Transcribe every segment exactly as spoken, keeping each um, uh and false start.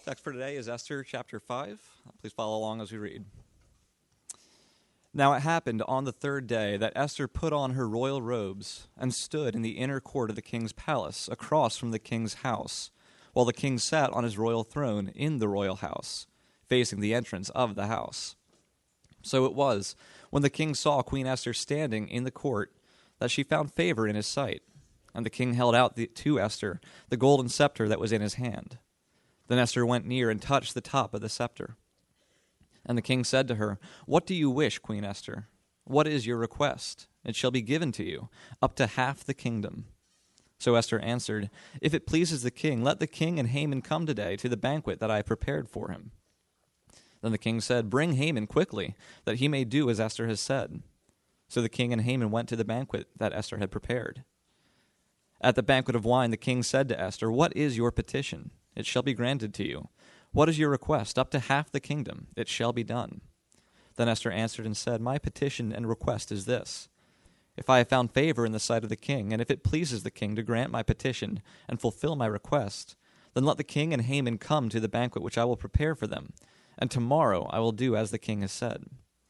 Text for today is Esther chapter five. Please follow along as we read. Now it happened on the third day that Esther put on her royal robes and stood in the inner court of the king's palace across from the king's house, while the king sat on his royal throne in the royal house, facing the entrance of the house. So it was, when the king saw Queen Esther standing in the court, that she found favor in his sight, and the king held out the, to Esther the golden scepter that was in his hand. Then Esther went near and touched the top of the scepter. And the king said to her, "What do you wish, Queen Esther? What is your request? It shall be given to you, up to half the kingdom." So Esther answered, "If it pleases the king, let the king and Haman come today to the banquet that I prepared for him." Then the king said, "Bring Haman quickly, that he may do as Esther has said." So the king and Haman went to the banquet that Esther had prepared. At the banquet of wine, the king said to Esther, "What is your petition? It shall be granted to you. What is your request? Up to half the kingdom. It shall be done." Then Esther answered and said, "My petition and request is this. If I have found favor in the sight of the king, and if it pleases the king to grant my petition and fulfill my request, then let the king and Haman come to the banquet which I will prepare for them, and tomorrow I will do as the king has said."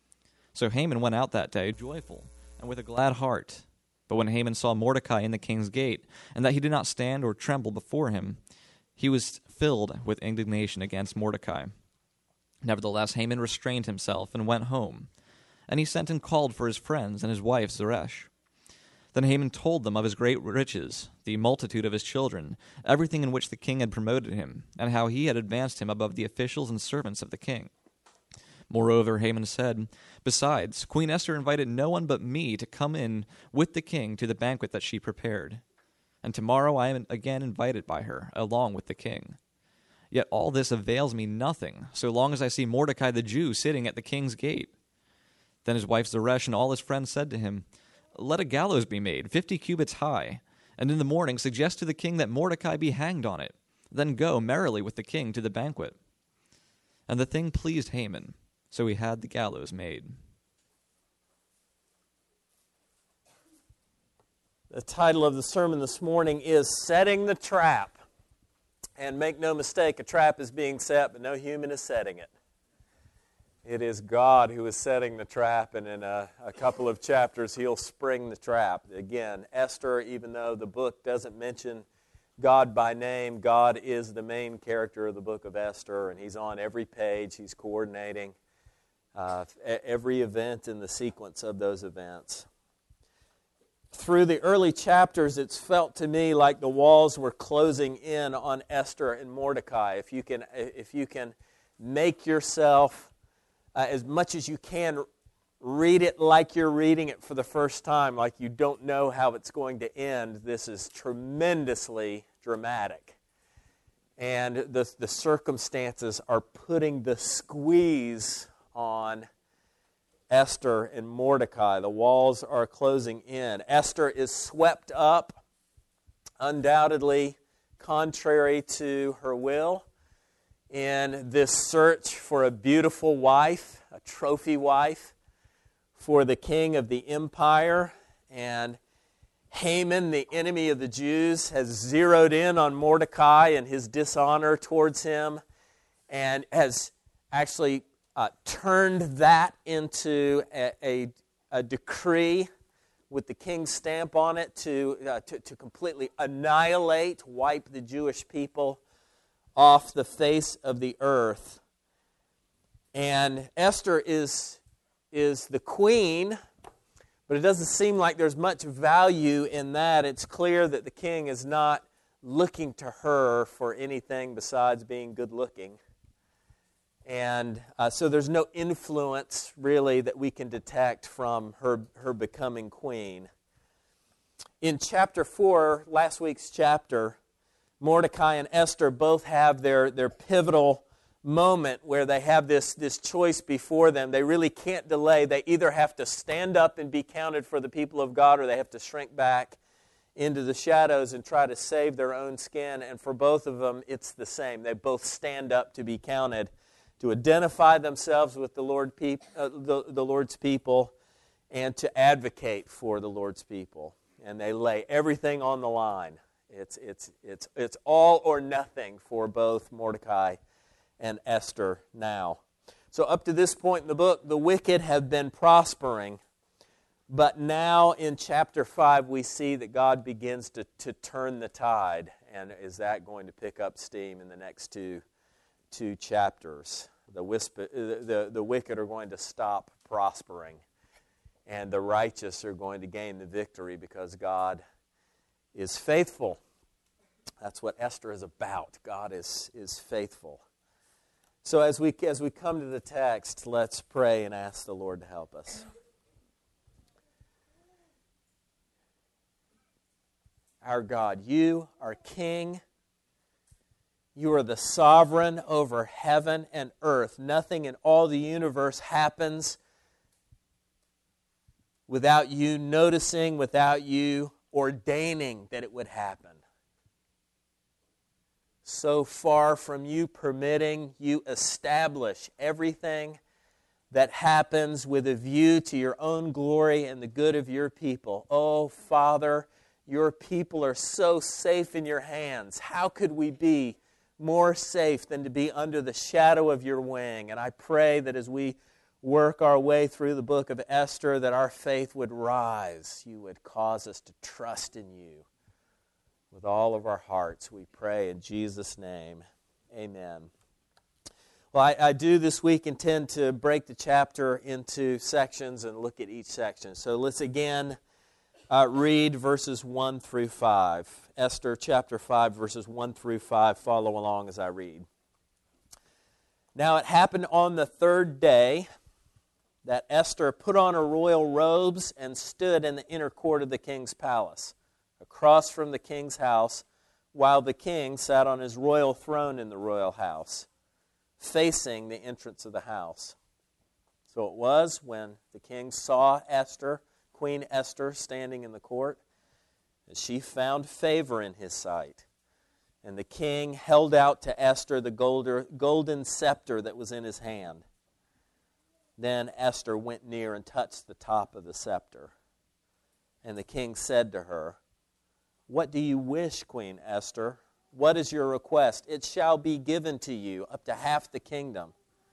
So Haman went out that day joyful and with a glad heart. But when Haman saw Mordecai in the king's gate, and that he did not stand or tremble before him, he was filled with indignation against Mordecai. Nevertheless, Haman restrained himself and went home. And he sent and called for his friends and his wife Zeresh. Then Haman told them of his great riches, the multitude of his children, everything in which the king had promoted him, and how he had advanced him above the officials and servants of the king. Moreover, Haman said, "Besides, Queen Esther invited no one but me to come in with the king to the banquet that she prepared. And tomorrow I am again invited by her, along with the king. Yet all this avails me nothing, so long as I see Mordecai the Jew sitting at the king's gate." Then his wife Zeresh and all his friends said to him, "Let a gallows be made, fifty cubits high, and in the morning suggest to the king that Mordecai be hanged on it. Then go merrily with the king to the banquet." And the thing pleased Haman, so he had the gallows made. The title of the sermon this morning is Setting the Trap. And make no mistake, a trap is being set, but no human is setting it. It is God who is setting the trap, and in a, a couple of chapters, He'll spring the trap. Again, Esther, even though the book doesn't mention God by name, God is the main character of the book of Esther, and He's on every page. He's coordinating uh, every event in the sequence of those events. Through the early chapters, it's felt to me like the walls were closing in on Esther and Mordecai. If you can, if you can make yourself, uh, as much as you can, read it like you're reading it for the first time, like you don't know how it's going to end, this is tremendously dramatic. And the, the circumstances are putting the squeeze on Esther and Mordecai. The walls are closing in. Esther is swept up, undoubtedly contrary to her will, in this search for a beautiful wife, a trophy wife, for the king of the empire. And Haman, the enemy of the Jews, has zeroed in on Mordecai and his dishonor towards him, and has actually Uh, turned that into a, a, a decree with the king's stamp on it to, uh, to, to completely annihilate, wipe the Jewish people off the face of the earth. And Esther is, is the queen, but it doesn't seem like there's much value in that. It's clear that the king is not looking to her for anything besides being good looking. And uh, so there's no influence, really, that we can detect from her, her becoming queen. In chapter four, last week's chapter, Mordecai and Esther both have their, their pivotal moment where they have this, this choice before them. They really can't delay. They either have to stand up and be counted for the people of God, or they have to shrink back into the shadows and try to save their own skin. And for both of them, it's the same. They both stand up to be counted, to identify themselves with the, Lord peop- uh, the, the Lord's people, and to advocate for the Lord's people. And they lay everything on the line. It's, it's, it's, it's all or nothing for both Mordecai and Esther now. So up to this point in the book, the wicked have been prospering. But now in chapter five, we see that God begins to, to turn the tide. And is that going to pick up steam in the next two, two chapters? The, whisper, the, the wicked are going to stop prospering. And the righteous are going to gain the victory because God is faithful. That's what Esther is about. God is, is faithful. So as we, as we come to the text, let's pray and ask the Lord to help us. Our God, you are King. You are the sovereign over heaven and earth. Nothing in all the universe happens without you noticing, without you ordaining that it would happen. So far from you permitting, you establish everything that happens with a view to your own glory and the good of your people. Oh, Father, your people are so safe in your hands. How could we be more safe than to be under the shadow of your wing? And I pray that as we work our way through the book of Esther, that our faith would rise. You would cause us to trust in you with all of our hearts. We pray in Jesus' name. Amen. Well, I, I do this week intend to break the chapter into sections and look at each section. So let's again uh, read verses one through five. Esther chapter five, verses one through five. Follow along as I read. Now it happened on the third day that Esther put on her royal robes and stood in the inner court of the king's palace, across from the king's house, while the king sat on his royal throne in the royal house, facing the entrance of the house. So it was when the king saw Esther, Queen Esther, standing in the court, that she found favor in his sight. And the king held out to Esther the golden scepter that was in his hand. Then Esther went near and touched the top of the scepter. And the king said to her, "What do you wish, Queen Esther? What is your request? It shall be given to you, up to half the kingdom."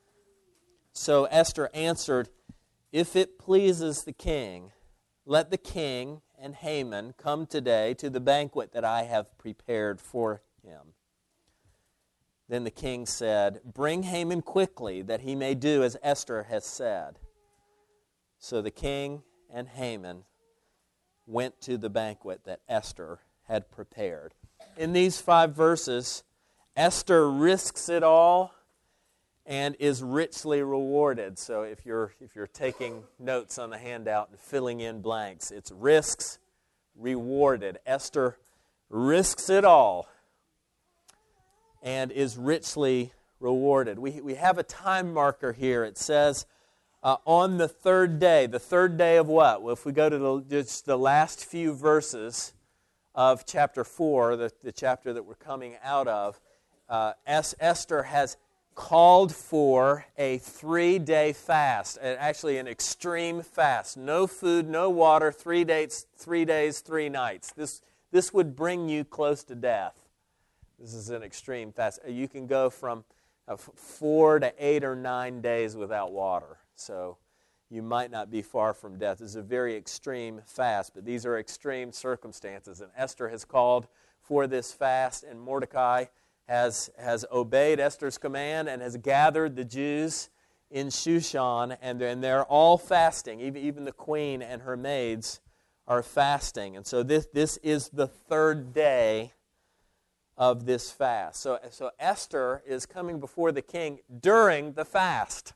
So Esther answered, "If it pleases the king, let the king and Haman come today to the banquet that I have prepared for him." Then the king said, "Bring Haman quickly, that he may do as Esther has said." So the king and Haman went to the banquet that Esther had prepared. In these five verses, Esther risks it all and is richly rewarded. So if you're if you're taking notes on the handout and filling in blanks, it's risks, rewarded. Esther risks it all and is richly rewarded. We we have a time marker here. It says uh, on the third day. The third day of what? Well, if we go to the, just the last few verses of chapter four, the, the chapter that we're coming out of, uh, es- Esther has called for a three-day fast, actually an extreme fast. No food, no water, three days, three days, three nights. This, this would bring you close to death. This is an extreme fast. You can go from uh, four to eight or nine days without water. So you might not be far from death. This is a very extreme fast, but these are extreme circumstances. And Esther has called for this fast, and Mordecai has, has obeyed Esther's command and has gathered the Jews in Shushan, and they're, and they're all fasting. Even, even the queen and her maids are fasting. And so this, this is the third day of this fast. So, so Esther is coming before the king during the fast.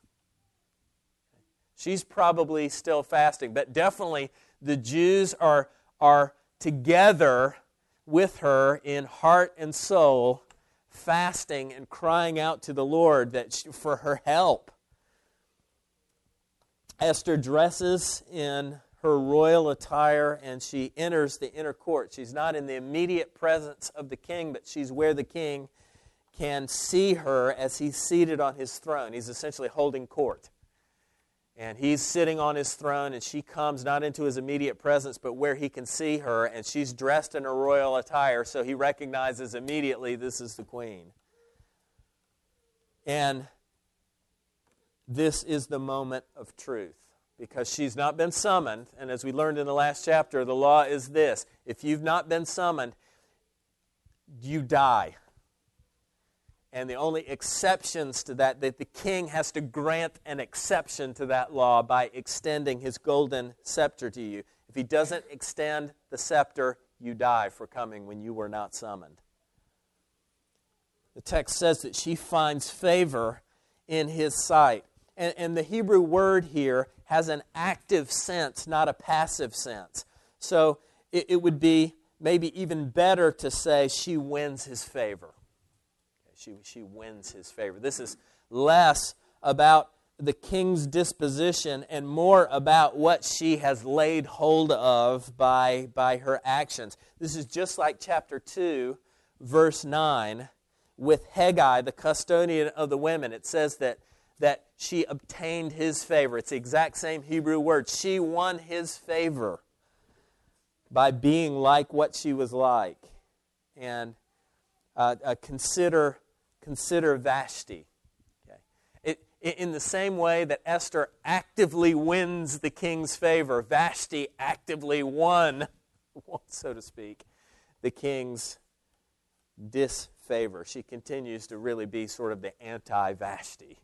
She's probably still fasting, but definitely the Jews are, are together with her in heart and soul, fasting and crying out to the Lord that she, for her help. Esther dresses in her royal attire, and she enters the inner court. She's not in the immediate presence of the king, but she's where the king can see her as he's seated on his throne. He's essentially holding court. And he's sitting on his throne, and she comes not into his immediate presence, but where he can see her, and she's dressed in her royal attire, so he recognizes immediately this is the queen. And this is the moment of truth, because she's not been summoned. And as we learned in the last chapter, the law is this: if you've not been summoned, you die. And the only exceptions to that, that the king has to grant an exception to that law by extending his golden scepter to you. If he doesn't extend the scepter, you die for coming when you were not summoned. The text says that she finds favor in his sight. And, and the Hebrew word here has an active sense, not a passive sense. So it, it would be maybe even better to say she wins his favor. She, she wins his favor. This is less about the king's disposition and more about what she has laid hold of by, by her actions. This is just like chapter two, verse nine, with Hegai, the custodian of the women. It says that, that she obtained his favor. It's the exact same Hebrew word. She won his favor by being like what she was like. And uh, uh, consider... Consider Vashti. Okay. It, in the same way that Esther actively wins the king's favor, Vashti actively won, so to speak, the king's disfavor. She continues to really be sort of the anti-Vashti.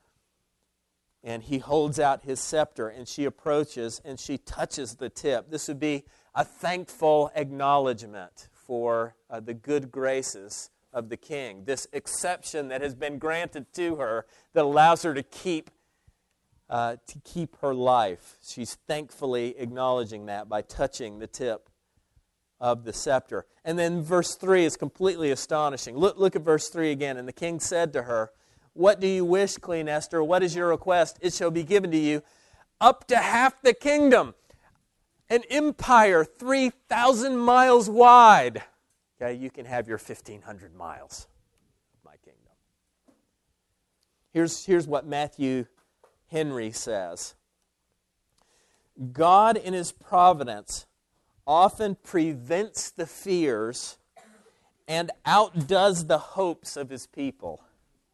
And he holds out his scepter, and she approaches, and she touches the tip. This would be a thankful acknowledgement for uh, the good graces of the king, this exception that has been granted to her that allows her to keep uh, to keep her life. She's thankfully acknowledging that by touching the tip of the scepter. And then verse three is completely astonishing. Look, look at verse three again. And the king said to her, "What do you wish, Queen Esther? What is your request? It shall be given to you, up to half the kingdom, an empire three thousand miles wide." Okay, you can have your fifteen hundred miles of my kingdom. Here's, here's what Matthew Henry says. God in his providence often prevents the fears and outdoes the hopes of his people,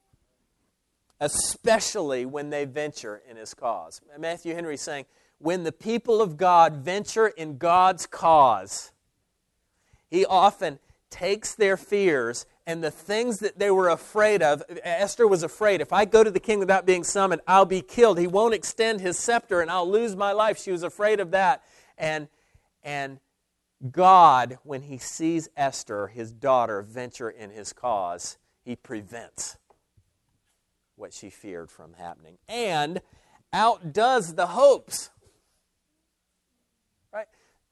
especially when they venture in his cause. Matthew Henry is saying, when the people of God venture in God's cause, he often takes their fears and the things that they were afraid of. Esther was afraid, if I go to the king without being summoned, I'll be killed. He won't extend his scepter and I'll lose my life. She was afraid of that. And, and God, when he sees Esther, his daughter, venture in his cause, he prevents what she feared from happening and outdoes the hopes. Right?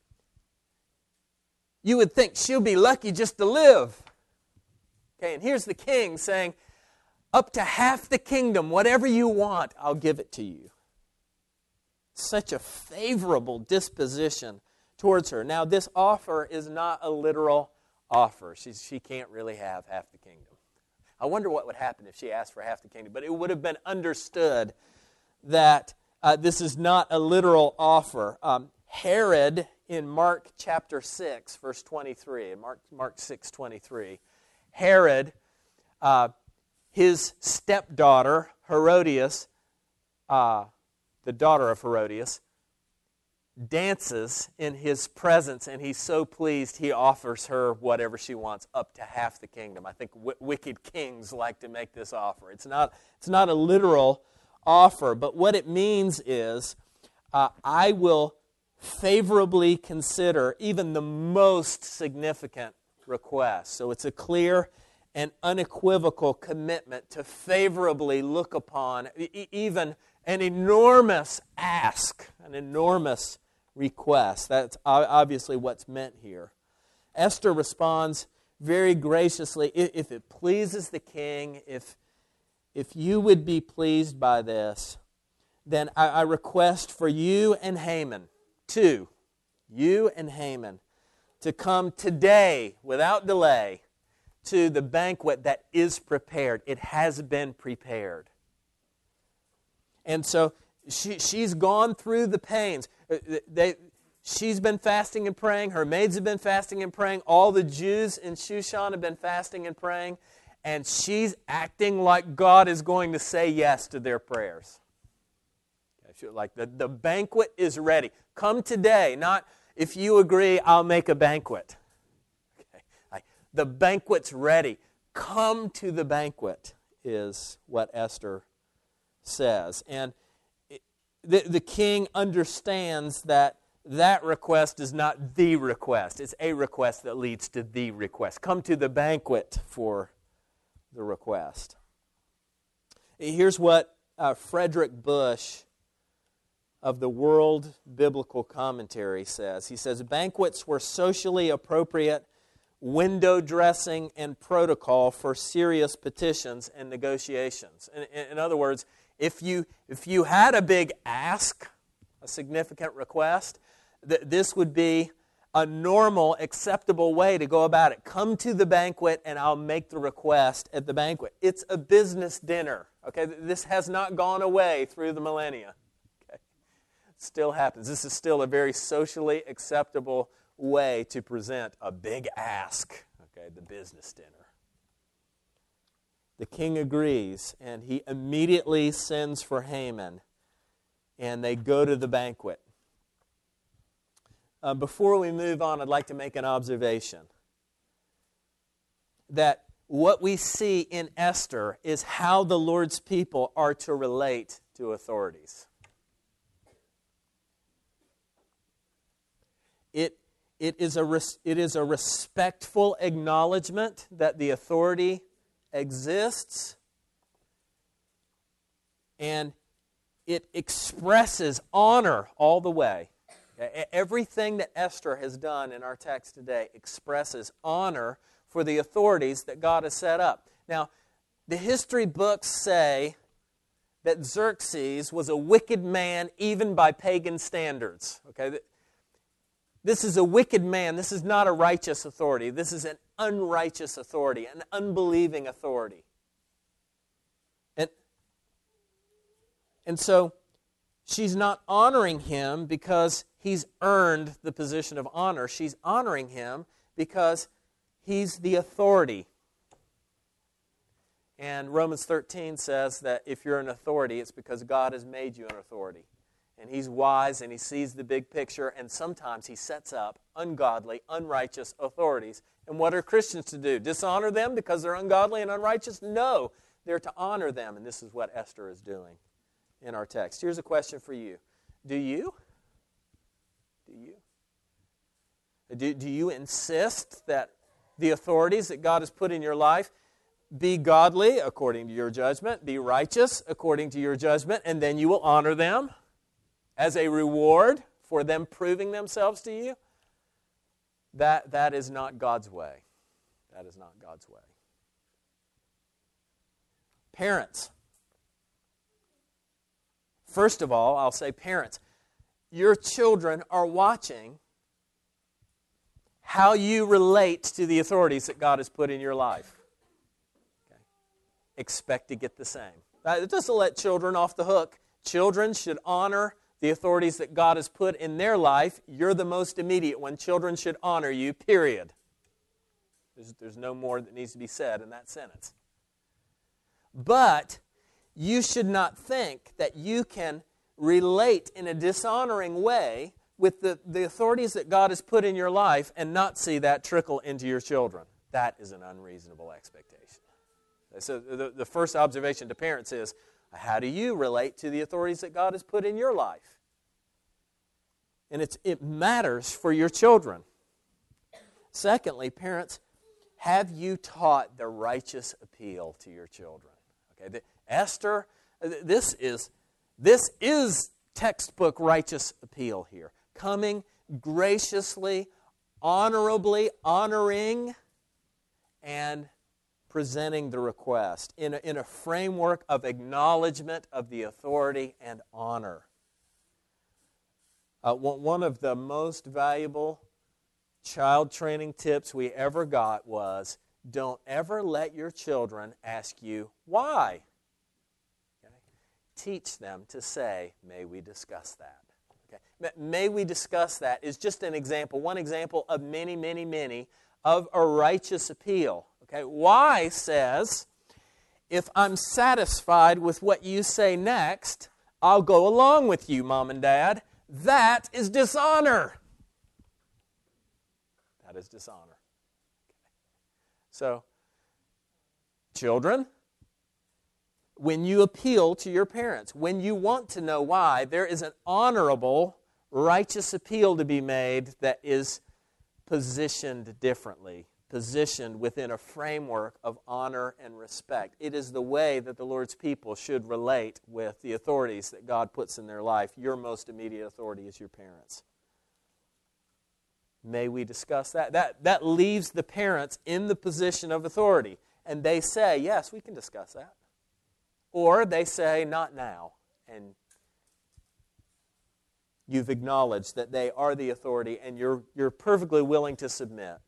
You would think she'll be lucky just to live. Okay, and here's the king saying, up to half the kingdom, whatever you want, I'll give it to you. Such a favorable disposition towards her. Now, this offer is not a literal offer. She, she can't really have half the kingdom. I wonder what would happen if she asked for half the kingdom. But it would have been understood that uh, this is not a literal offer. Um, Herod, in Mark chapter six, verse twenty-three, in Mark, Mark six twenty-three, Herod, uh, his stepdaughter, Herodias, uh, the daughter of Herodias, dances in his presence, and he's so pleased he offers her whatever she wants, up to half the kingdom. I think w- wicked kings like to make this offer. It's not, it's not a literal offer, but what it means is, uh, I will favorably consider even the most significant request. So it's a clear and unequivocal commitment to favorably look upon e- even an enormous ask, an enormous request. That's obviously what's meant here. Esther responds very graciously, if it pleases the king, if, if you would be pleased by this, then I, I request for you and Haman, two, you and Haman, to come today without delay to the banquet that is prepared. It has been prepared. And so she, she's gone through the pains. They, she's been fasting and praying. Her maids have been fasting and praying. All the Jews in Shushan have been fasting and praying. and she's acting like God is going to say yes to their prayers. Like the, the banquet is ready. Come today, not if you agree, I'll make a banquet. Okay. Like, the banquet's ready. Come to the banquet is what Esther says. And it, the, the king understands that that request is not the request. It's a request that leads to the request. Come to the banquet for the request. Here's what uh, Frederick Bush of the World Biblical Commentary says. He says, banquets were socially appropriate window dressing and protocol for serious petitions and negotiations. In, in, in other words, if you, if you had a big ask, a significant request, th- this would be a normal, acceptable way to go about it. Come to the banquet and I'll make the request at the banquet. It's a business dinner. Okay, this has not gone away through the millennia. Still happens. This is still a very socially acceptable way to present a big ask, okay, the business dinner. The king agrees, and he immediately sends for Haman, and they go to the banquet. Uh, before we move on, I'd like to make an observation that what we see in Esther is how the Lord's people are to relate to authorities. It, it, is a res, it is a respectful acknowledgement that the authority exists, and it expresses honor all the way. Everything that Esther has done in our text today expresses honor for the authorities that God has set up. Now, the history books say that Xerxes was a wicked man even by pagan standards. Okay. This is a wicked man. This is not a righteous authority. This is an unrighteous authority, an unbelieving authority. And, and so she's not honoring him because he's earned the position of honor. She's honoring him because he's the authority. And Romans thirteen says that if you're an authority, it's because God has made you an authority. And he's wise and he sees the big picture, and sometimes he sets up ungodly, unrighteous authorities. And what are Christians to do? Dishonor them because they're ungodly and unrighteous? No, they're to honor them, and this is what Esther is doing in our text. Here's a question for you. Do you? Do you? Do, do you insist that the authorities that God has put in your life be godly according to your judgment, be righteous according to your judgment, and then you will honor them as a reward for them proving themselves to you? That, that is not God's way. That is not God's way. Parents. First of all, I'll say parents, your children are watching how you relate to the authorities that God has put in your life. Okay. Expect to get the same. It doesn't let children off the hook. Children should honor the authorities that God has put in their life. You're the most immediate one. Children should honor you, period. There's, there's no more that needs to be said in that sentence. But you should not think that you can relate in a dishonoring way with the, the authorities that God has put in your life and not see that trickle into your children. That is an unreasonable expectation. So the, the first observation to parents is, how do you relate to the authorities that God has put in your life? And it's, it matters for your children. Secondly, parents, have you taught the righteous appeal to your children? Okay, the, Esther, this is, this is textbook righteous appeal here. Coming graciously, honorably, honoring, and presenting the request in a, in a framework of acknowledgement of the authority and honor. Uh, one of the most valuable child training tips we ever got was, don't ever let your children ask you why. Okay? Teach them to say, may we discuss that. Okay? May we discuss that is just an example, one example of many, many, many of a righteous appeal. Okay, why says, if I'm satisfied with what you say next, I'll go along with you, Mom and Dad. That is dishonor. That is dishonor. So, children, when you appeal to your parents, when you want to know why, there is an honorable, righteous appeal to be made that is positioned differently, positioned within a framework of honor and respect. It is the way that the Lord's people should relate with the authorities that God puts in their life. Your most immediate authority is your parents. May we discuss that? That, that leaves the parents in the position of authority. And they say, yes, we can discuss that. Or they say, not now. And you've acknowledged that they are the authority and you're, you're perfectly willing to submit.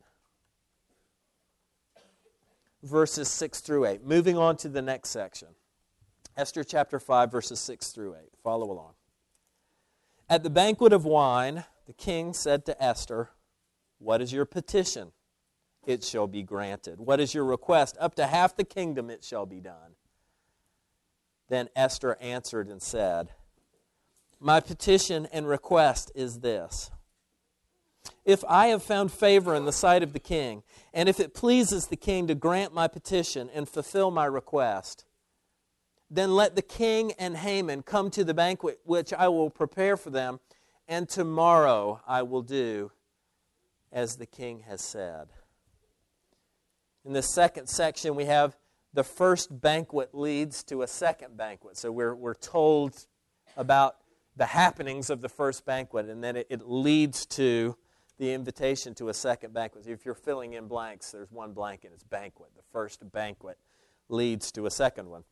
Verses six through eight. Moving on to the next section. Esther chapter five, verses six through eight. Follow along. At the banquet of wine, the king said to Esther, "What is your petition? It shall be granted. What is your request? Up to half the kingdom it shall be done." Then Esther answered and said, "My petition and request is this. If I have found favor in the sight of the king, and if it pleases the king to grant my petition and fulfill my request, then let the king and Haman come to the banquet which I will prepare for them, and tomorrow I will do as the king has said." In the second section, we have the first banquet leads to a second banquet. So we're, we're told about the happenings of the first banquet, and then it, it leads to the invitation to a second banquet. If you're filling in blanks, there's one blank and it's banquet. The first banquet leads to a second one.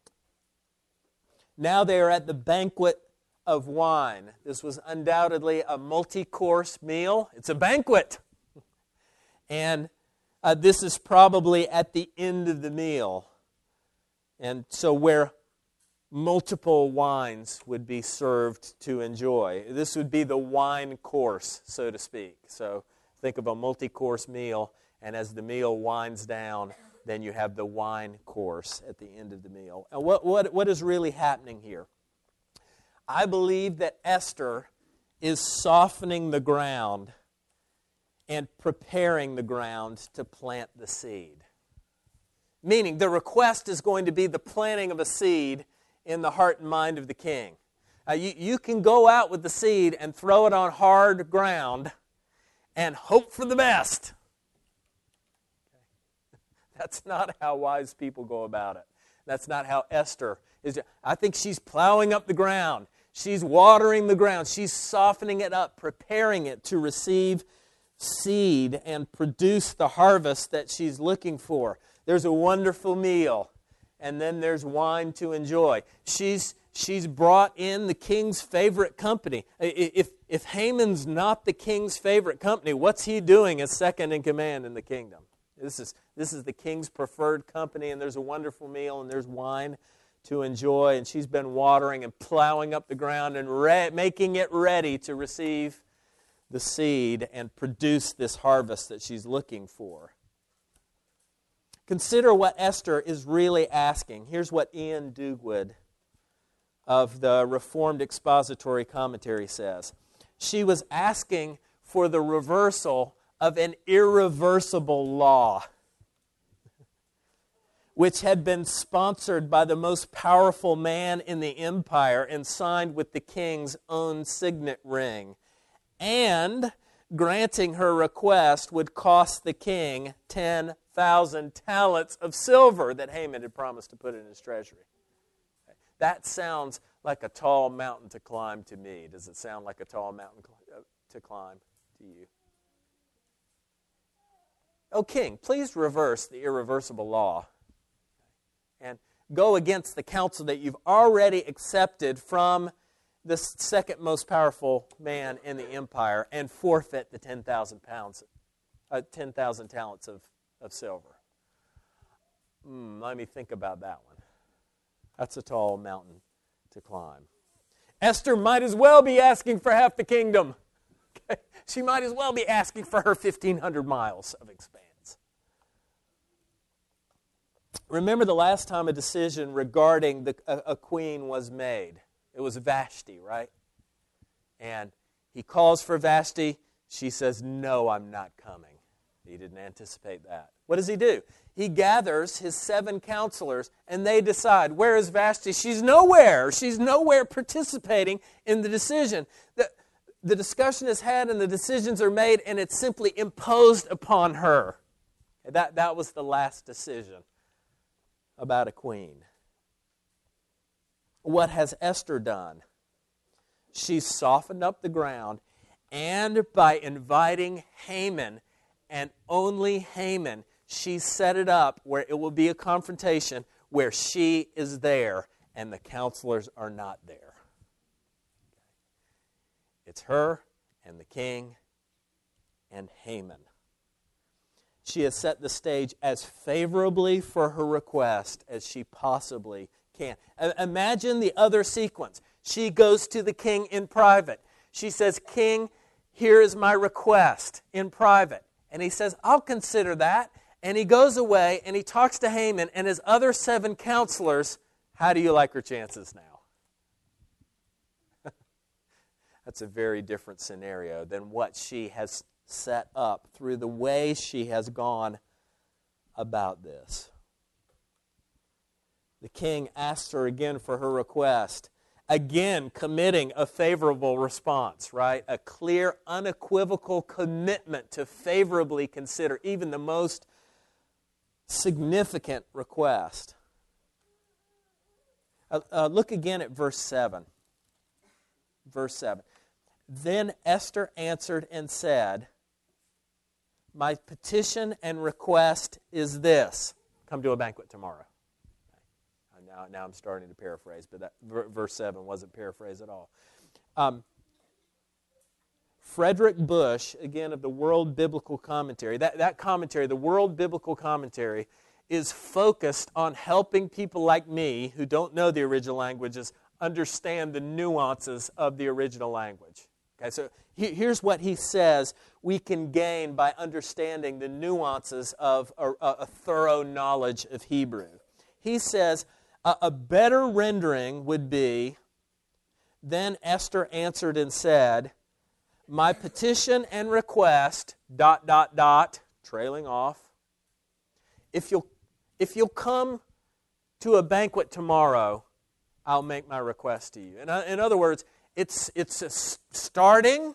Now they are at the banquet of wine. This was undoubtedly a multi-course meal. It's a banquet. And uh, this is probably at the end of the meal. And so where multiple wines would be served to enjoy. This would be the wine course, so to speak. So think of a multi-course meal, and as the meal winds down, then you have the wine course at the end of the meal. And what, what, what is really happening here? I believe that Esther is softening the ground and preparing the ground to plant the seed. Meaning the request is going to be the planting of a seed in the heart and mind of the king. Uh, you, you can go out with the seed and throw it on hard ground and hope for the best. That's not how wise people go about it. That's not how Esther is. I think she's plowing up the ground. She's watering the ground. She's softening it up, preparing it to receive seed and produce the harvest that she's looking for. There's a wonderful meal, and then there's wine to enjoy. She's she's brought in the king's favorite company. If if Haman's not the king's favorite company, what's he doing as second in command in the kingdom? This is this is the king's preferred company, and there's a wonderful meal, and there's wine to enjoy, and she's been watering and plowing up the ground and re- making it ready to receive the seed and produce this harvest that she's looking for. Consider what Esther is really asking. Here's what Ian Dugwood of the Reformed Expository Commentary says. She was asking for the reversal of an irreversible law, which had been sponsored by the most powerful man in the empire and signed with the king's own signet ring. And granting her request would cost the king ten thousand talents of silver that Haman had promised to put in his treasury. That sounds like a tall mountain to climb to me. Does it sound like a tall mountain to climb to you? O king, please reverse the irreversible law and go against the counsel that you've already accepted from the second most powerful man in the empire and forfeit the ten thousand pounds, uh, ten thousand talents of, of silver. Mm, let me think about that one. That's a tall mountain to climb. Esther might as well be asking for half the kingdom. Okay? She might as well be asking for her fifteen hundred miles of expanse. Remember the last time a decision regarding the, a, a queen was made. It was Vashti, right? And he calls for Vashti. She says, no, I'm not coming. He didn't anticipate that. What does he do? He gathers his seven counselors, and they decide, where is Vashti? She's nowhere. She's nowhere participating in the decision. The, the discussion is had, and the decisions are made, and it's simply imposed upon her. That, that was the last decision about a queen. What has Esther done? She's softened up the ground, and by inviting Haman, and only Haman, she set it up where it will be a confrontation where she is there and the counselors are not there. It's her and the king and Haman. She has set the stage as favorably for her request as she possibly can. Imagine the other sequence. She goes to the king in private. She says, King, here is my request in private. And he says, I'll consider that. And he goes away and he talks to Haman and his other seven counselors. How do you like her chances now? That's a very different scenario than what she has set up through the way she has gone about this. The king asks her again for her request, again committing a favorable response, right? A clear, unequivocal commitment to favorably consider even the most significant request. Uh, uh, look again at verse seven. Verse seven. Then Esther answered and said, my petition and request is this. Come to a banquet tomorrow. Now, now I'm starting to paraphrase, but that verse seven wasn't paraphrased at all. Um, Frederick Bush, again of the World Biblical Commentary, that, that commentary, the World Biblical Commentary, is focused on helping people like me who don't know the original languages understand the nuances of the original language. Okay, so he, here's what he says we can gain by understanding the nuances of a, a thorough knowledge of Hebrew. He says, a, a better rendering would be, then Esther answered and said, my petition and request, dot, dot, dot, trailing off. If you'll, if you'll come to a banquet tomorrow, I'll make my request to you. In, in other words, it's, it's a starting,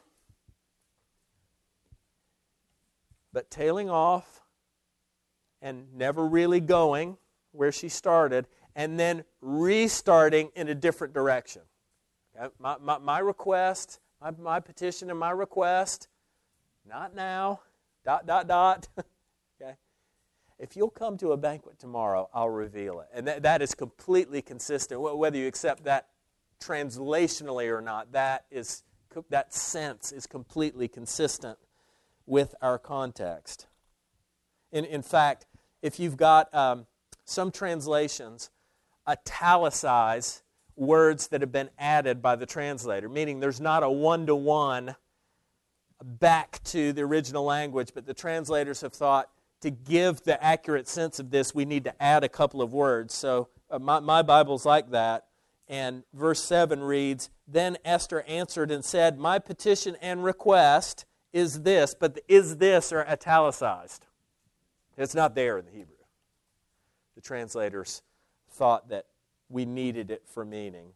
but tailing off and never really going where she started, and then restarting in a different direction. Okay? My, my, my request... My, my petition and my request, not now, dot, dot, dot. Okay? If you'll come to a banquet tomorrow, I'll reveal it. And that, that is completely consistent. Whether you accept that translationally or not, that is that sense is completely consistent with our context. In, in fact, if you've got um, some translations italicize words that have been added by the translator, meaning there's not a one-to-one back to the original language, but the translators have thought to give the accurate sense of this, we need to add a couple of words. So uh, my, my Bible's like that, and verse seven reads, then Esther answered and said, my petition and request is this, but the is this are italicized. It's not there in the Hebrew. The translators thought that we needed it for meaning.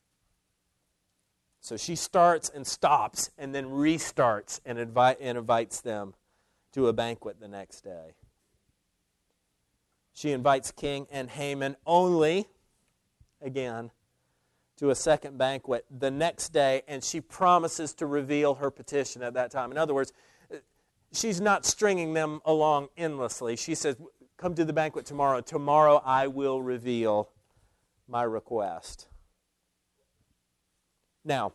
So she starts and stops and then restarts and, invite, and invites them to a banquet the next day. She invites King and Haman only, again, to a second banquet the next day, and she promises to reveal her petition at that time. In other words, she's not stringing them along endlessly. She says, come to the banquet tomorrow. Tomorrow I will reveal my request. Now,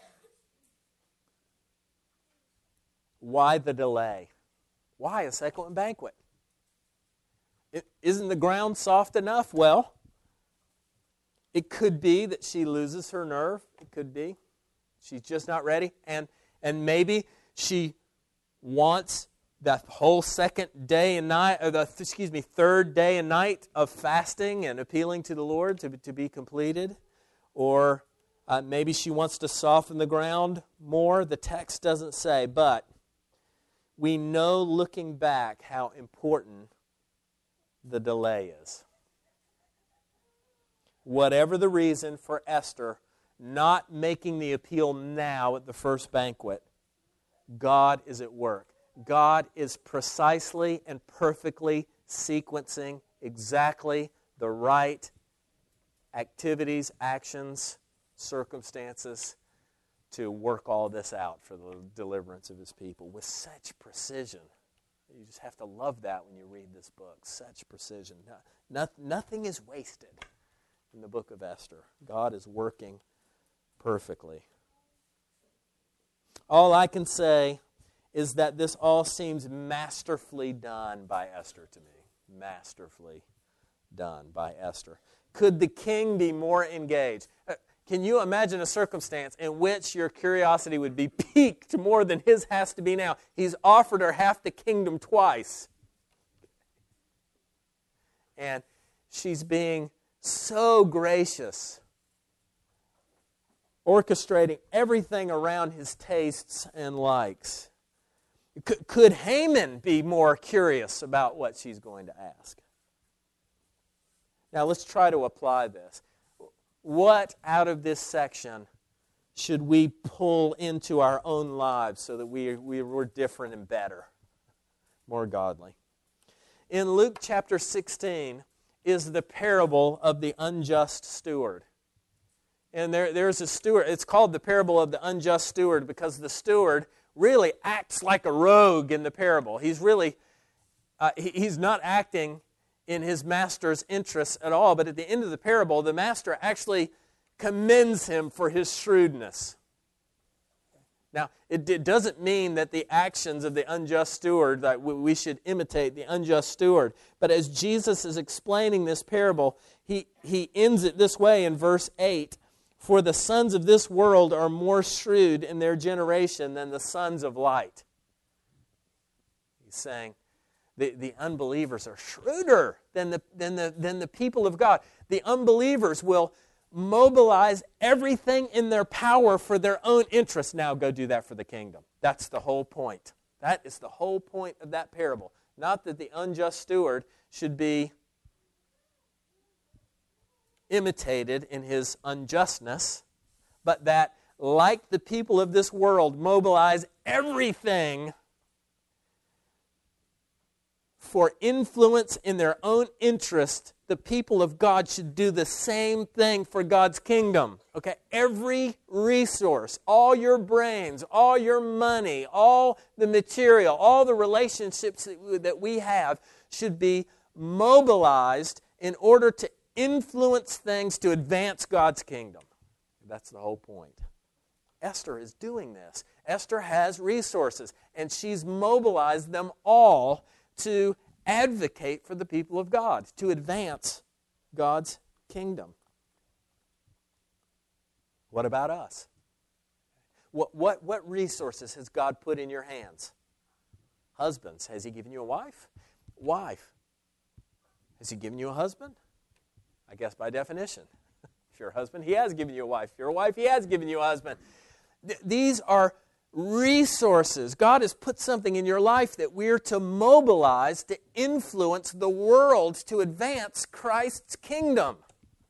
why the delay? Why a second banquet? It, isn't the ground soft enough? Well, it could be that she loses her nerve. It could be. She's just not ready. And, and maybe she wants that whole second day and night, or the, excuse me, third day and night of fasting and appealing to the Lord to, to be completed. Or uh, maybe she wants to soften the ground more. The text doesn't say, but we know looking back how important the delay is. Whatever the reason for Esther not making the appeal now at the first banquet, God is at work. God is precisely and perfectly sequencing exactly the right activities, actions, circumstances to work all this out for the deliverance of His people with such precision. You just have to love that when you read this book. Such precision. No, no, nothing is wasted in the book of Esther. God is working perfectly. All I can say is that this all seems masterfully done by Esther to me. Masterfully done by Esther. Could the king be more engaged? Uh, Can you imagine a circumstance in which your curiosity would be piqued more than his has to be now? He's offered her half the kingdom twice. And she's being so gracious, orchestrating everything around his tastes and likes. Could, could Haman be more curious about what she's going to ask? Now let's try to apply this. What out of this section should we pull into our own lives so that we, we, we're different and better, more godly? In Luke chapter sixteen is the parable of the unjust steward. And there, there's a steward. It's called the parable of the unjust steward because the steward really acts like a rogue in the parable. He's really, uh, he, he's not acting in his master's interests at all. But at the end of the parable, the master actually commends him for his shrewdness. Now, it, it doesn't mean that the actions of the unjust steward, that we should imitate the unjust steward. But as Jesus is explaining this parable, he, he ends it this way in verse eight. For the sons of this world are more shrewd in their generation than the sons of light. He's saying, The, the unbelievers are shrewder than the, than, the, than the people of God. The unbelievers will mobilize everything in their power for their own interest. Now go do that for the kingdom. That's the whole point. That is the whole point of that parable. Not that the unjust steward should be imitated in his unjustness, but that, like the people of this world, mobilize everything for influence in their own interest, the people of God should do the same thing for God's kingdom. Okay, every resource, all your brains, all your money, all the material, all the relationships that we have should be mobilized in order to influence things to advance God's kingdom. That's the whole point. Esther is doing this. Esther has resources, and she's mobilized them all to advocate for the people of God, to advance God's kingdom. What about us? What, what, what resources has God put in your hands? Husbands, has He given you a wife? Wife, has He given you a husband? I guess by definition. If you're a husband, He has given you a wife. If you're a wife, He has given you a husband. Th- these are resources. God has put something in your life that we're to mobilize to influence the world to advance Christ's kingdom.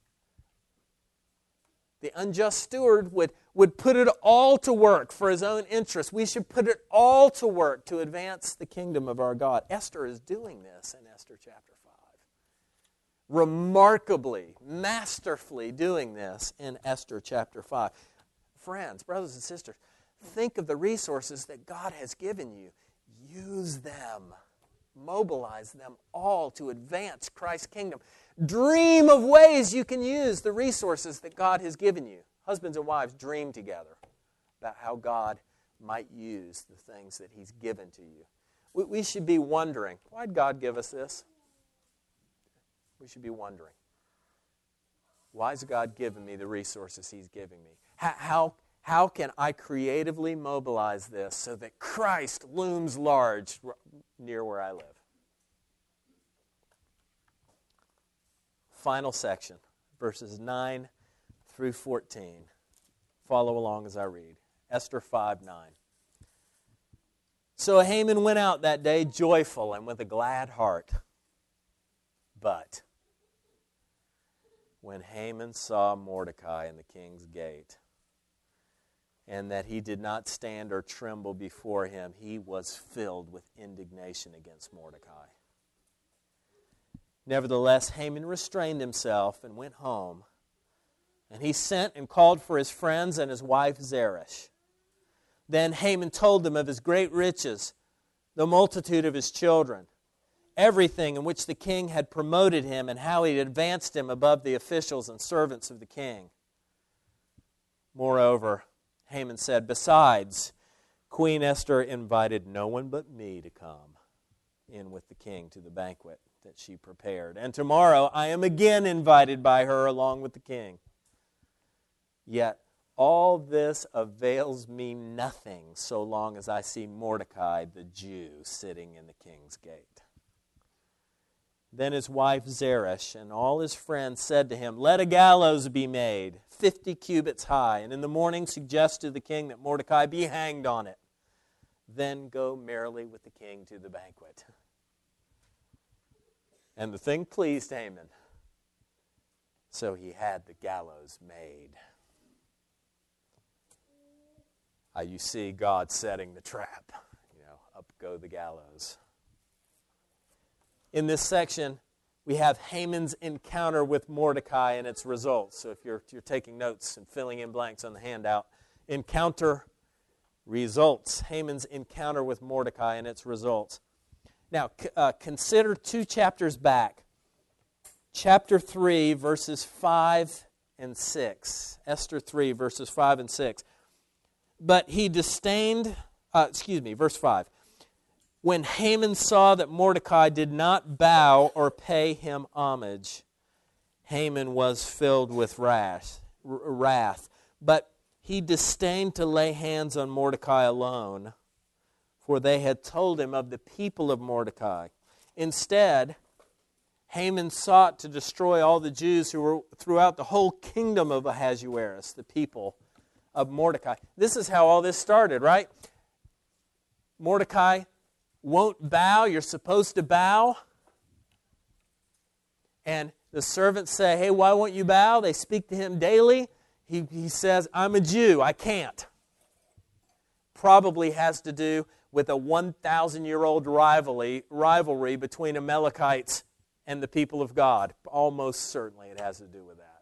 The unjust steward would, would put it all to work for his own interest. We should put it all to work to advance the kingdom of our God. Esther is doing this in Esther chapter five. Remarkably, masterfully doing this in Esther chapter five. Friends, brothers and sisters, think of the resources that God has given you. Use them. Mobilize them all to advance Christ's kingdom. Dream of ways you can use the resources that God has given you. Husbands and wives, dream together about how God might use the things that He's given to you. We, we should be wondering, why did God give us this? We should be wondering, why has God given me the resources He's giving me? How, how, How can I creatively mobilize this so that Christ looms large near where I live? Final section, verses nine through fourteen. Follow along as I read. Esther five nine. So Haman went out that day joyful and with a glad heart. But when Haman saw Mordecai in the king's gate, and that he did not stand or tremble before him, he was filled with indignation against Mordecai. Nevertheless, Haman restrained himself and went home, and he sent and called for his friends and his wife Zeresh. Then Haman told them of his great riches, the multitude of his children, everything in which the king had promoted him, and how he had advanced him above the officials and servants of the king. Moreover, Haman said, besides, Queen Esther invited no one but me to come in with the king to the banquet that she prepared. And tomorrow I am again invited by her along with the king. Yet all this avails me nothing so long as I see Mordecai the Jew sitting in the king's gate. Then his wife Zeresh and all his friends said to him, let a gallows be made, fifty cubits high, and in the morning suggest to the king that Mordecai be hanged on it. Then go merrily with the king to the banquet. And the thing pleased Haman, so he had the gallows made. Uh, you see God setting the trap. You know, up go the gallows. In this section, we have Haman's encounter with Mordecai and its results. So if you're, if you're taking notes and filling in blanks on the handout, encounter, results. Haman's encounter with Mordecai and its results. Now, uh, consider two chapters back. Chapter three, verses five and six. Esther three, verses five and six. But he disdained, uh, excuse me, verse five. When Haman saw that Mordecai did not bow or pay him homage, Haman was filled with wrath. wrath. But he disdained to lay hands on Mordecai alone, for they had told him of the people of Mordecai. Instead, Haman sought to destroy all the Jews who were throughout the whole kingdom of Ahasuerus, the people of Mordecai. This is how all this started, right? Mordecai won't bow. You're supposed to bow. And the servants say, hey, why won't you bow? They speak to him daily. He, he says, I'm a Jew. I can't. Probably has to do with a one thousand year old rivalry, rivalry between Amalekites and the people of God. Almost certainly it has to do with that.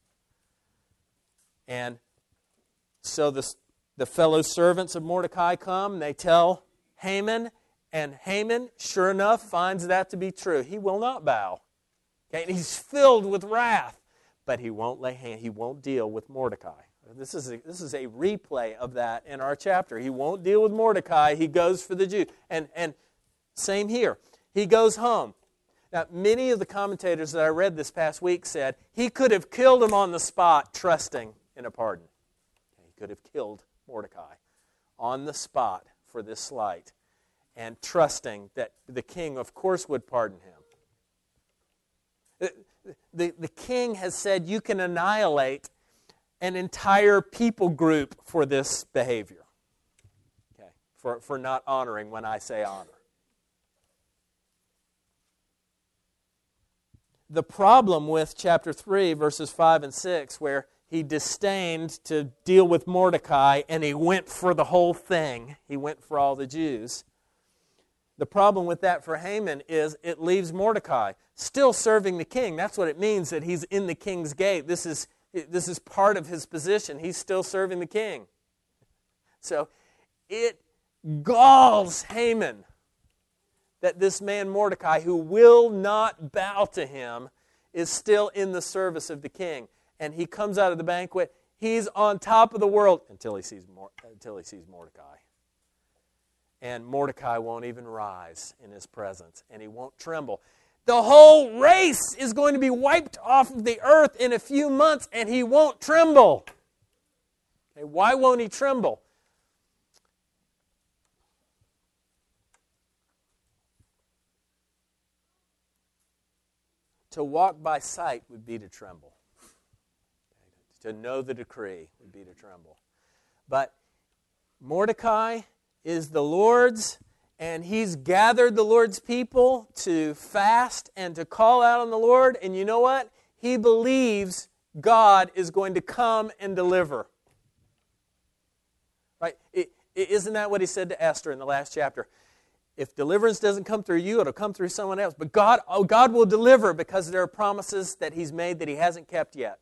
And so the, the fellow servants of Mordecai come, they tell Haman, and Haman, sure enough, finds that to be true. He will not bow. Okay? And he's filled with wrath, but he won't lay hand, he won't deal with Mordecai. This is, a, this is a replay of that in our chapter. He won't deal with Mordecai. He goes for the Jews. And, and same here. He goes home. Now, many of the commentators that I read this past week said he could have killed him on the spot, trusting in a pardon. He could have killed Mordecai on the spot for this slight, and trusting that the king, of course, would pardon him. The, the, the king has said you can annihilate an entire people group for this behavior, okay, for, for not honoring when I say honor. The problem with chapter three, verses five and six, where he disdained to deal with Mordecai and he went for the whole thing, he went for all the Jews. The problem with that for Haman is it leaves Mordecai still serving the king. That's what it means that he's in the king's gate. This is This is part of his position. He's still serving the king. So it galls Haman that this man Mordecai, who will not bow to him, is still in the service of the king. And he comes out of the banquet. He's on top of the world until he sees Mor- until he sees Mordecai. And Mordecai won't even rise in his presence, and he won't tremble. The whole race is going to be wiped off of the earth in a few months, and he won't tremble. Okay, why won't he tremble? To walk by sight would be to tremble. To know the decree would be to tremble. But Mordecai is the Lord's, and he's gathered the Lord's people to fast and to call out on the Lord. And you know what? He believes God is going to come and deliver. Right? It, it, isn't that what he said to Esther in the last chapter? If deliverance doesn't come through you, it'll come through someone else. But God, oh, God will deliver because there are promises that he's made that he hasn't kept yet.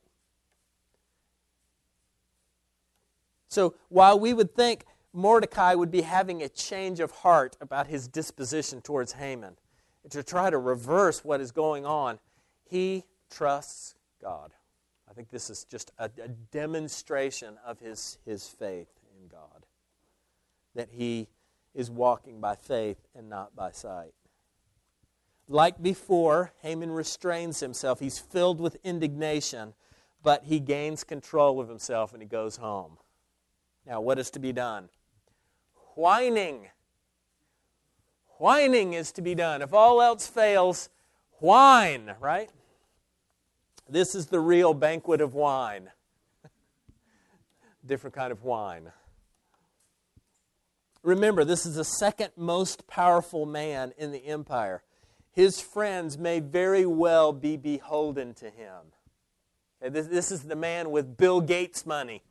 So while we would think Mordecai would be having a change of heart about his disposition towards Haman, to try to reverse what is going on, he trusts God. I think this is just a, a demonstration of his, his faith in God, that he is walking by faith and not by sight. Like before, Haman restrains himself. He's filled with indignation, but he gains control of himself and he goes home. Now, what is to be done? Whining. Whining is to be done. If all else fails, whine, right? This is the real banquet of wine. Different kind of wine. Remember, this is the second most powerful man in the empire. His friends may very well be beholden to him. Okay, this, this is the man with Bill Gates money.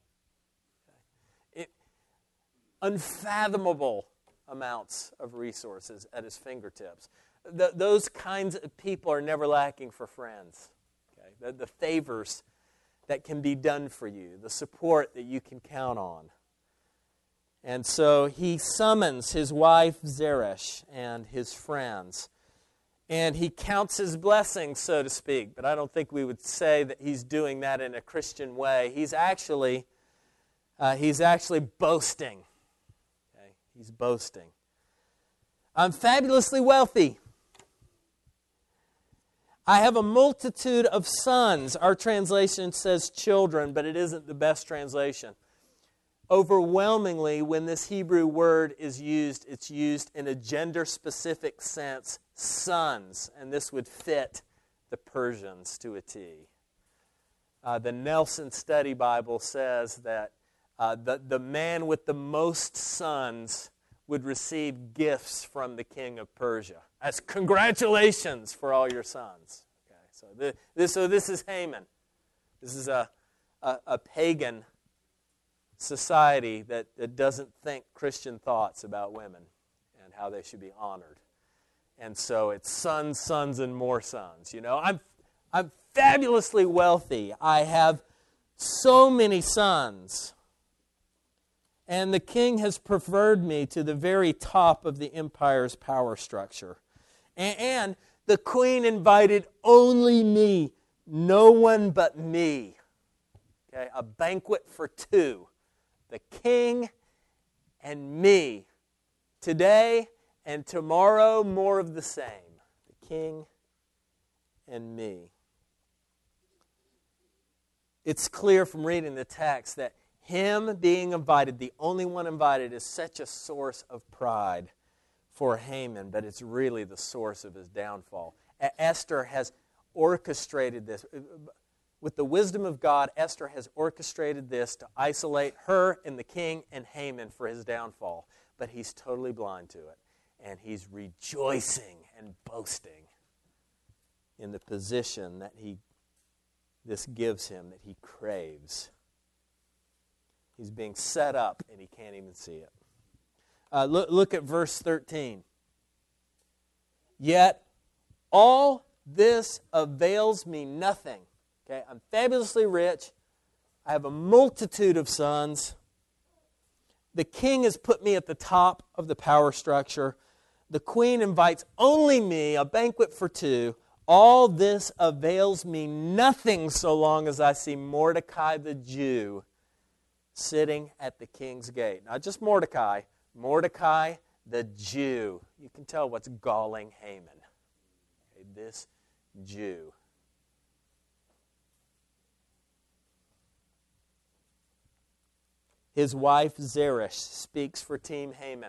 It, unfathomable amounts of resources at his fingertips. The, those kinds of people are never lacking for friends. Okay? The, the favors that can be done for you, the support that you can count on. And so he summons his wife Zeresh and his friends. And he counts his blessings, so to speak. But I don't think we would say that he's doing that in a Christian way. He's actually, uh, he's actually boasting. Okay? He's boasting. I'm fabulously wealthy. I have a multitude of sons. Our translation says children, but it isn't the best translation. Overwhelmingly, when this Hebrew word is used, it's used in a gender-specific sense, sons, and this would fit the Persians to a T. Uh, the Nelson Study Bible says that uh, the, the man with the most sons would receive gifts from the king of Persia. As congratulations for all your sons. Okay, so, the, this, so this is Haman. This is a, a, a pagan society that, that doesn't think Christian thoughts about women and how they should be honored. And so it's sons, sons, and more sons. You know, I'm, I'm fabulously wealthy. I have so many sons. And the king has preferred me to the very top of the empire's power structure. And, and the queen invited only me, no one but me. Okay, a banquet for two. The king and me. Today and tomorrow, more of the same. The king and me. It's clear from reading the text that him being invited, the only one invited, is such a source of pride for Haman, but it's really the source of his downfall. Esther has orchestrated this. With the wisdom of God, Esther has orchestrated this to isolate her and the king and Haman for his downfall. But he's totally blind to it. And he's rejoicing and boasting in the position that he this gives him, that he craves. He's being set up and he can't even see it. Uh, look, look at verse thirteen. Yet all this avails me nothing. Okay, I'm fabulously rich. I have a multitude of sons. The king has put me at the top of the power structure. The queen invites only me, a banquet for two. All this avails me nothing so long as I see Mordecai the Jew sitting at the king's gate. Not just Mordecai, Mordecai the Jew. You can tell what's galling Haman. Okay, this Jew. His wife Zeresh speaks for Team Haman.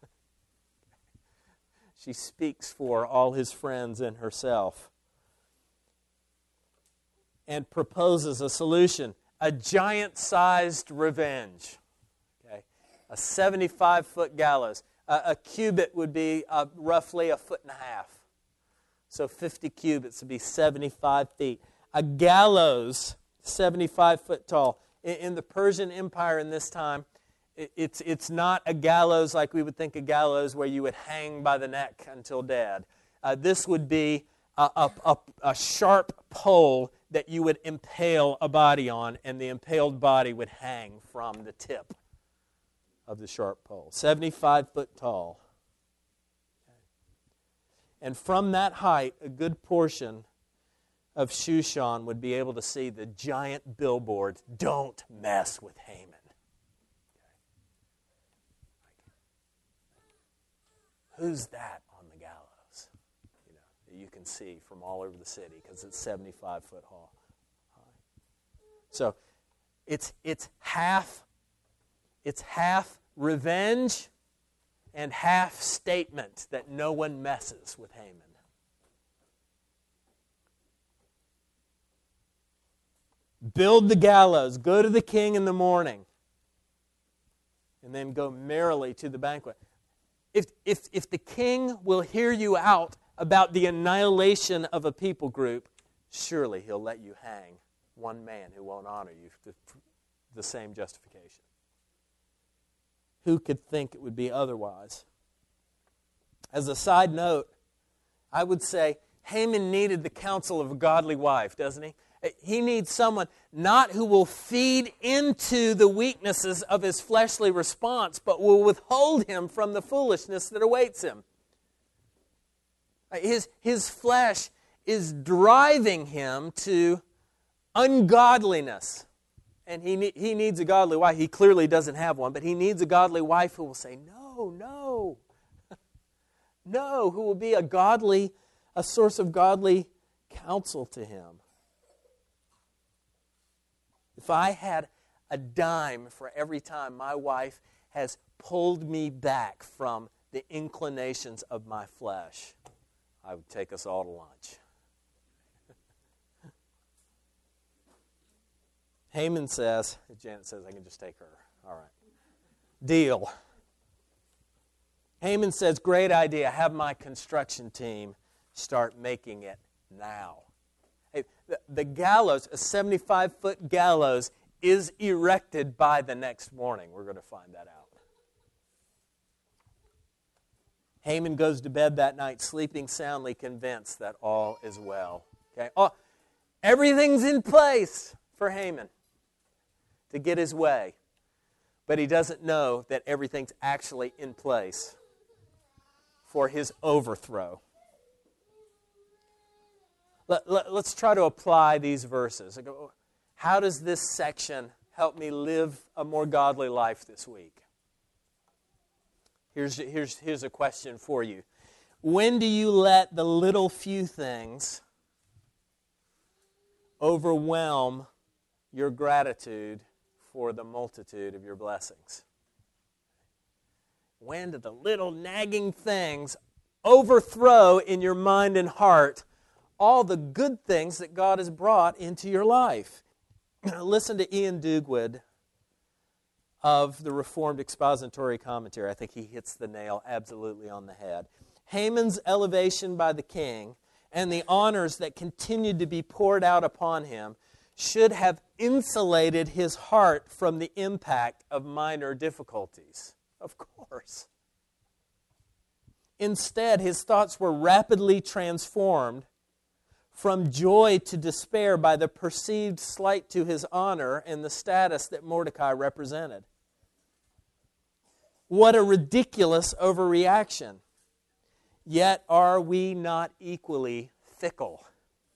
She speaks for all his friends and herself. And proposes a solution, a giant-sized revenge. Okay, a seventy-five foot gallows. A, a cubit would be uh, roughly a foot and a half. So fifty cubits would be seventy-five feet. A gallows, seventy-five foot tall. In, in the Persian Empire in this time, it, it's, it's not a gallows like we would think a gallows where you would hang by the neck until dead. Uh, this would be a, a, a, a sharp pole that you would impale a body on, and the impaled body would hang from the tip of the sharp pole. seventy-five foot tall. And from that height, a good portion of Shushan would be able to see the giant billboards, "Don't mess with Haman." Who's that on the gallows? You know, that you can see from all over the city because it's seventy-five foot high. So it's it's half it's half revenge and half statement that no one messes with Haman. Build the gallows, go to the king in the morning, and then go merrily to the banquet. If, if, if the king will hear you out about the annihilation of a people group, surely he'll let you hang one man who won't honor you for the same justification. Who could think it would be otherwise? As a side note, I would say Haman needed the counsel of a godly wife, doesn't he? He needs someone not who will feed into the weaknesses of his fleshly response, but will withhold him from the foolishness that awaits him. His, his flesh is driving him to ungodliness. And he, ne- he needs a godly wife. He clearly doesn't have one, but he needs a godly wife who will say, no, no, no, who will be a godly, a source of godly counsel to him. If I had a dime for every time my wife has pulled me back from the inclinations of my flesh, I would take us all to lunch. Haman says, Janet says I can just take her. All right. Deal. Haman says, great idea. Have my construction team start making it now. Hey, the, the gallows, a seventy-five foot gallows, is erected by the next morning. We're going to find that out. Haman goes to bed that night sleeping soundly, convinced that all is well. Okay, oh, everything's in place for Haman to get his way. But he doesn't know that everything's actually in place for his overthrow. Let, let, let's try to apply these verses. How does this section help me live a more godly life this week? Here's, here's, here's a question for you. When do you let the little few things overwhelm your gratitude for the multitude of your blessings? When do the little nagging things overthrow in your mind and heart all the good things that God has brought into your life? Listen to Ian Dugwood of the Reformed Expository Commentary. I think he hits the nail absolutely on the head. Haman's elevation by the king and the honors that continued to be poured out upon him should have insulated his heart from the impact of minor difficulties. Of course. Instead, his thoughts were rapidly transformed from joy to despair by the perceived slight to his honor and the status that Mordecai represented. What a ridiculous overreaction. Yet are we not equally fickle?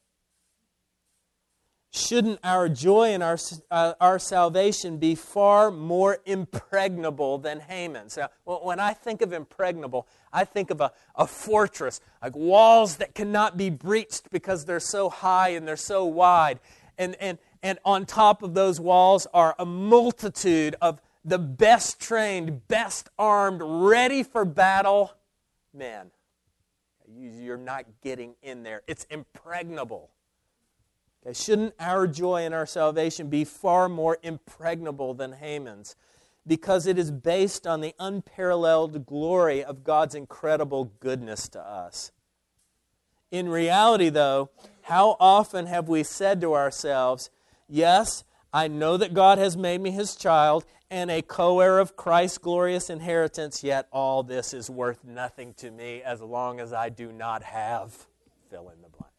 Shouldn't our joy and our, uh, our salvation be far more impregnable than Haman's? So when I think of impregnable, I think of a, a fortress, like walls that cannot be breached because they're so high and they're so wide. And, and, and on top of those walls are a multitude of the best trained, best armed, ready for battle men. You're not getting in there. It's impregnable. Okay, shouldn't our joy in our salvation be far more impregnable than Haman's? Because it is based on the unparalleled glory of God's incredible goodness to us. In reality, though, how often have we said to ourselves, yes, I know that God has made me His child and a co-heir of Christ's glorious inheritance, yet all this is worth nothing to me as long as I do not have fill in the blank.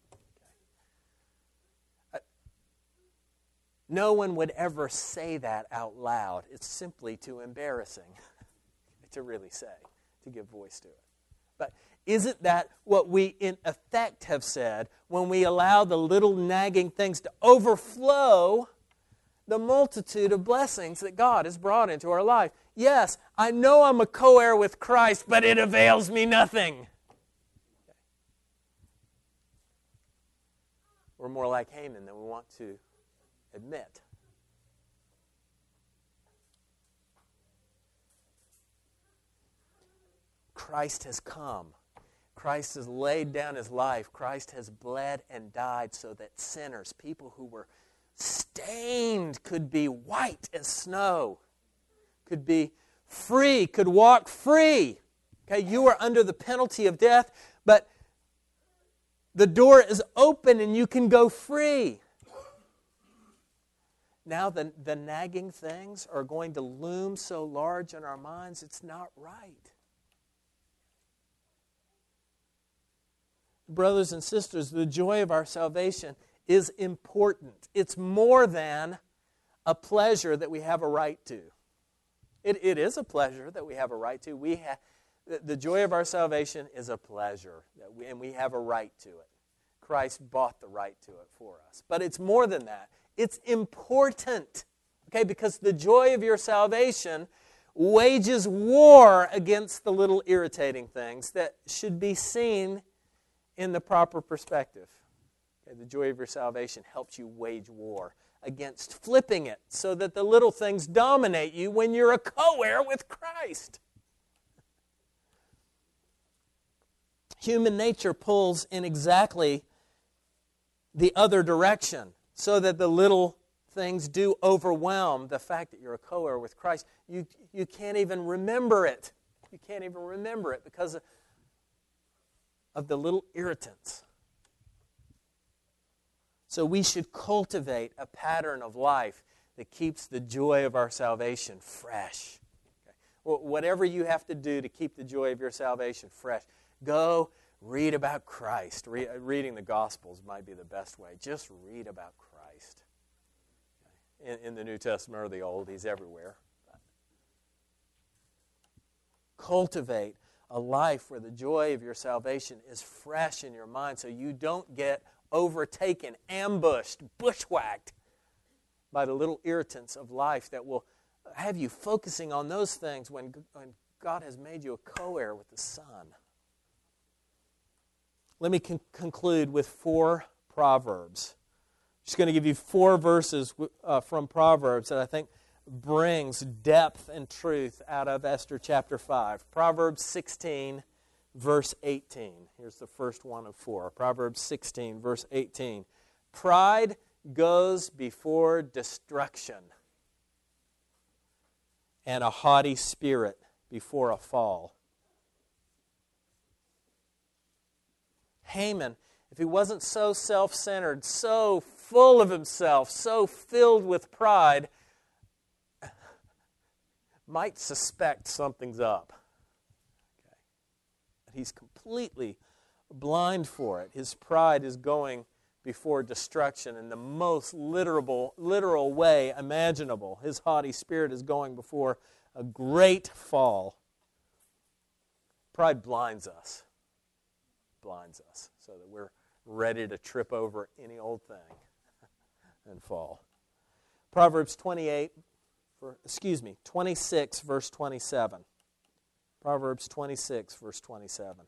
Okay. No one would ever say that out loud. It's simply too embarrassing to really say, to give voice to it. But isn't that what we in effect have said when we allow the little nagging things to overflow the multitude of blessings that God has brought into our life? Yes, I know I'm a co-heir with Christ, but it avails me nothing. We're more like Haman than we want to admit. Christ has come. Christ has laid down His life. Christ has bled and died so that sinners, people who were stained, could be white as snow, could be free, could walk free. Okay, you are under the penalty of death, but the door is open and you can go free. Now the, the nagging things are going to loom so large in our minds, it's not right. Brothers and sisters, the joy of our salvation is important. It's more than a pleasure that we have a right to. It, it is a pleasure that we have a right to. We ha- the, the joy of our salvation is a pleasure, that we, and we have a right to it. Christ bought the right to it for us. But it's more than that. It's important, okay, because the joy of your salvation wages war against the little irritating things that should be seen in the proper perspective. Okay, the joy of your salvation helps you wage war against flipping it so that the little things dominate you when you're a co-heir with Christ. Human nature pulls in exactly the other direction so that the little things do overwhelm the fact that you're a co-heir with Christ. You, you can't even remember it. You can't even remember it because of of the little irritants. So we should cultivate a pattern of life that keeps the joy of our salvation fresh. Okay. Well, whatever you have to do to keep the joy of your salvation fresh, go read about Christ. Re- reading the Gospels might be the best way. Just read about Christ. Okay. In, in the New Testament or the Old, He's everywhere. Cultivate a life where the joy of your salvation is fresh in your mind so you don't get overtaken, ambushed, bushwhacked by the little irritants of life that will have you focusing on those things when, when God has made you a co-heir with the Son. Let me con- conclude with four Proverbs. I'm just going to give you four verses uh, from Proverbs that I think brings depth and truth out of Esther chapter five. Proverbs sixteen, verse eighteen. Here's the first one of four. Proverbs sixteen, verse eighteen. Pride goes before destruction, and a haughty spirit before a fall. Haman, if he wasn't so self-centered, so full of himself, so filled with pride, might suspect something's up. Okay. But he's completely blind for it. His pride is going before destruction in the most literal, literal way imaginable. His haughty spirit is going before a great fall. Pride blinds us. Blinds us so that we're ready to trip over any old thing and fall. Proverbs twenty-eight, for, excuse me, twenty-six, verse twenty-seven. Proverbs twenty-six, verse twenty-seven.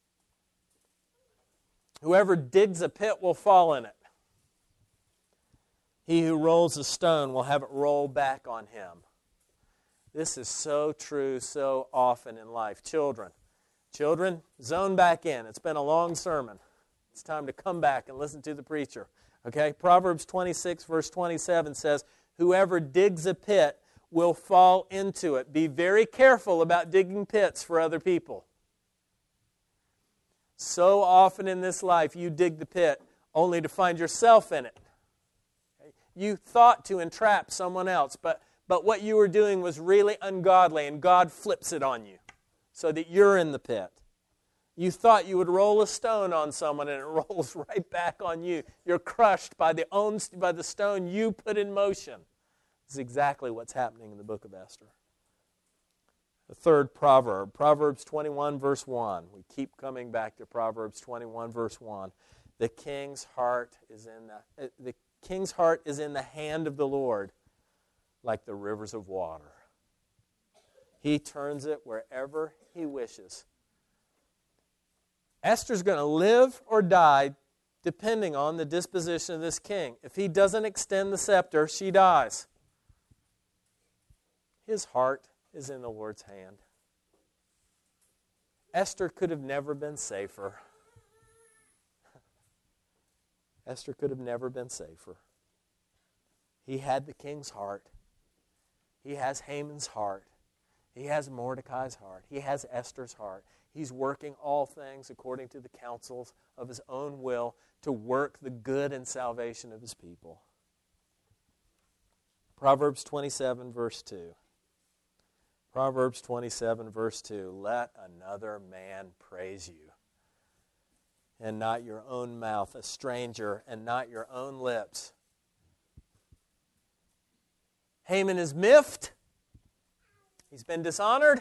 Whoever digs a pit will fall in it. He who rolls a stone will have it roll back on him. This is so true so often in life. Children, children, zone back in. It's been a long sermon. It's time to come back and listen to the preacher. Okay? Proverbs twenty-six, verse twenty-seven says, whoever digs a pit will fall into it. Be very careful about digging pits for other people. So often in this life, you dig the pit only to find yourself in it. Okay? You thought to entrap someone else, but, but what you were doing was really ungodly, and God flips it on you so that you're in the pit. You thought you would roll a stone on someone, and it rolls right back on you. You're crushed by the, own, by the stone you put in motion. This is exactly what's happening in the book of Esther. The third proverb, Proverbs twenty-one, verse one. We keep coming back to Proverbs twenty-one, verse one. The king's heart is in the, the king's heart is in the hand of the Lord, like the rivers of water. He turns it wherever he wishes. Esther's going to live or die depending on the disposition of this king. If he doesn't extend the scepter, she dies. His heart is in the Lord's hand. Esther could have never been safer. Esther could have never been safer. He had the king's heart. He has Haman's heart. He has Mordecai's heart. He has Esther's heart. He's working all things according to the counsels of his own will to work the good and salvation of his people. Proverbs twenty-seven, verse two. Proverbs twenty-seven, verse two. Let another man praise you, and not your own mouth, a stranger, and not your own lips. Haman is miffed. He's been dishonored.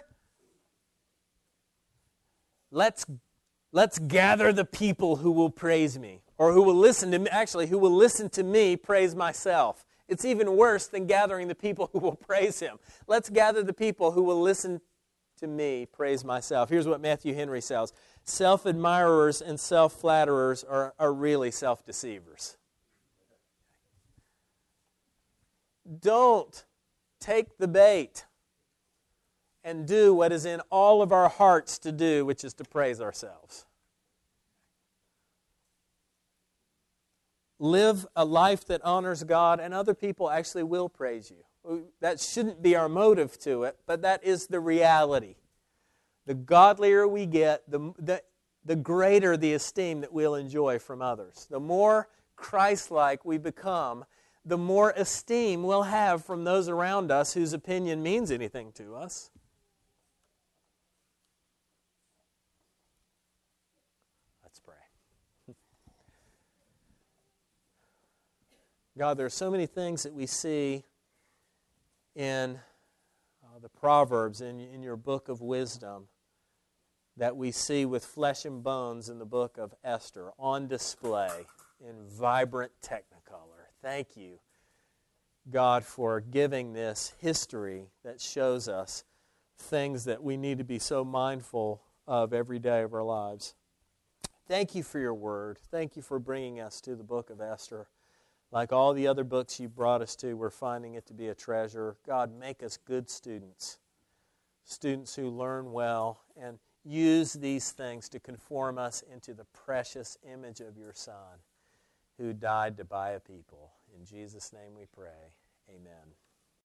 Let's, let's gather the people who will praise me, or who will listen to me, actually, who will listen to me praise myself. It's even worse than gathering the people who will praise him. Let's gather the people who will listen to me praise myself. Here's what Matthew Henry says. Self-admirers and self-flatterers are, are really self-deceivers. Don't take the bait and do what is in all of our hearts to do, which is to praise ourselves. Live a life that honors God, and other people actually will praise you. That shouldn't be our motive to it, but that is the reality. The godlier we get, the, the, the greater the esteem that we'll enjoy from others. The more Christ-like we become, the more esteem we'll have from those around us whose opinion means anything to us. Let's pray. God, there are so many things that we see in uh, the Proverbs, in, in your book of wisdom, that we see with flesh and bones in the book of Esther, on display in vibrant technicolor. Thank you, God, for giving this history that shows us things that we need to be so mindful of every day of our lives. Thank you for your word. Thank you for bringing us to the book of Esther. Like all the other books you brought us to, we're finding it to be a treasure. God, make us good students, students who learn well, and use these things to conform us into the precious image of your Son, who died to buy a people. In Jesus' name we pray. Amen.